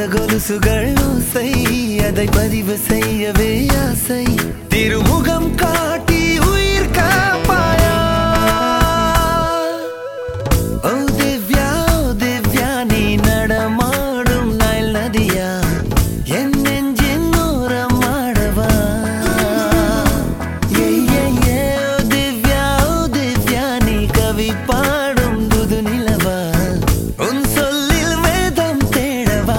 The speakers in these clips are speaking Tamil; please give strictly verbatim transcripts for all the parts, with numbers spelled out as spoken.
கொலுசுகள் ஓசை அதை பதிவு செய்யவே ஆசை திருமுகம் காட்டி உயிர் காப்பாயா ஓ திவ்யா ஓ திவ்யா நீ நடமாடும் நைல் நதியா என் நெஞ்சின் ஓரம் ஆடவா ஏ ஏ ஏ ஓ திவ்யா ஓ திவ்யா நீ கவி பாடும் புது நிலவா உன் சொல்லில் வேதம் தேடவா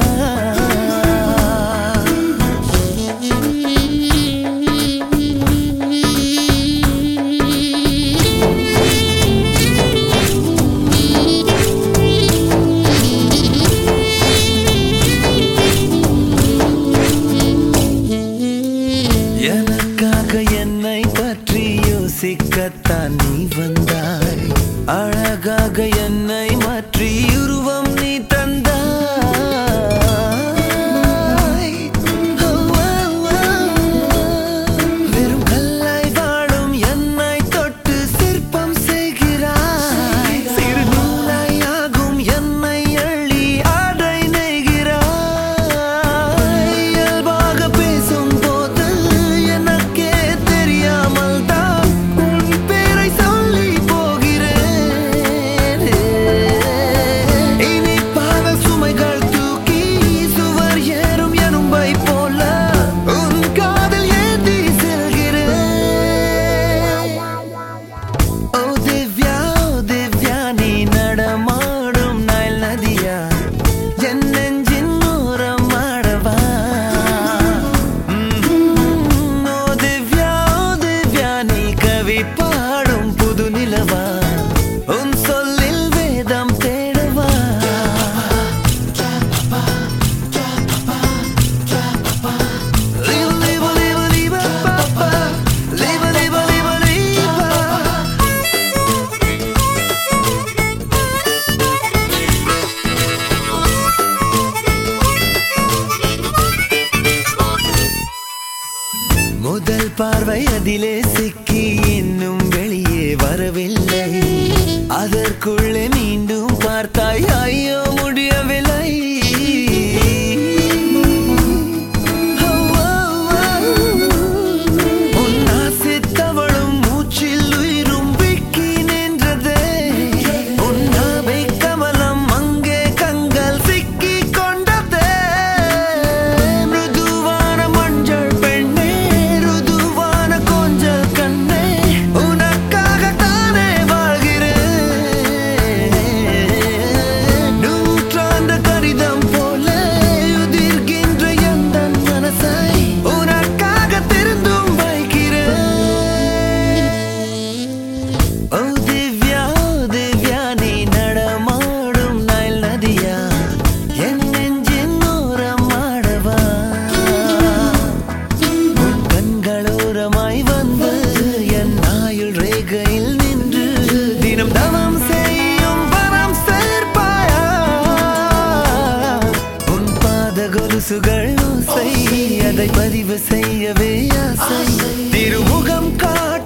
எனக்காக என்னை பற்றி யோசிக்கத்தான் நீ வந்தாய் அழகாக என்னை மாற்றி உருவம் நீ தந்தாய் வெறும் கல்லாய் வாழும் என்னை தொட்டு சிற்பம் செய்கிறாய் சிறு நூலாய் ஆகும் என்னை அள்ளி ஆடை நெய்கிறாய் இயல்பாக பேசும் போது எனக்கே தெரியாமல் தான் உன் பேரை சொல்லி போகிறேன் இனிப்பாக சுமைகள் தூக்கி சுவர் ஏறும் எறும்பை போல உன் காதல் ஏந்தி செல்கிறேன் ஓ திவ்யா ஓ திவ்யா நீ நடமாடும் நைல் நதியா என் நெஞ்சின் ஓரம் ஆடவா ஓ திவ்யா ஓ திவ்யா நீ கவி பாடும் புது நிலவா உன் சொல்லில் வேதம் தேடவா Liba, liba, liba, liba, papa. Liba, liba, liba, liba. முதல் பார்வை அதிலே சிக்கி இன்னும் வெளியே வரவில்லை அதற்குள்ளே மீண்டும் பார்த்தாய் ஐயோ முடியவில்லை உன் ஆசை தவழும் மூச்சில் உயிரும் விக்கி நின்றதே உன் நாவை கமலம் அங்கே கண்கள் சிக்கி கொண்டதே மிருதுவான மஞ்சள் பெண்ணே ருதுவான கொஞ்சல் கண்ணே உனக்காகத்தானே வாழ்கிறேன் நூற்றாண்டு கடிதம் போல உதிர்கின்ற எந்தன் மனசை உனக்காக திருந்தும் வைக்கிறேன் ஓ திவ்யா ஓ திவ்யா நீ நடமாடும் நைல் நதியா என் நெஞ்சின் ஓரம் ஆடவா உன் கண்களோரமாய் வந்து என் ஆயுள் ரேகையில் நின்று தினம் தவம் செய்யும் வரம் சேர்ப்பாயா உன் பாத கொலுசுகள் ஓசை அதை பதிவு செய்யவே ஆசை திருமுகம் காட்டி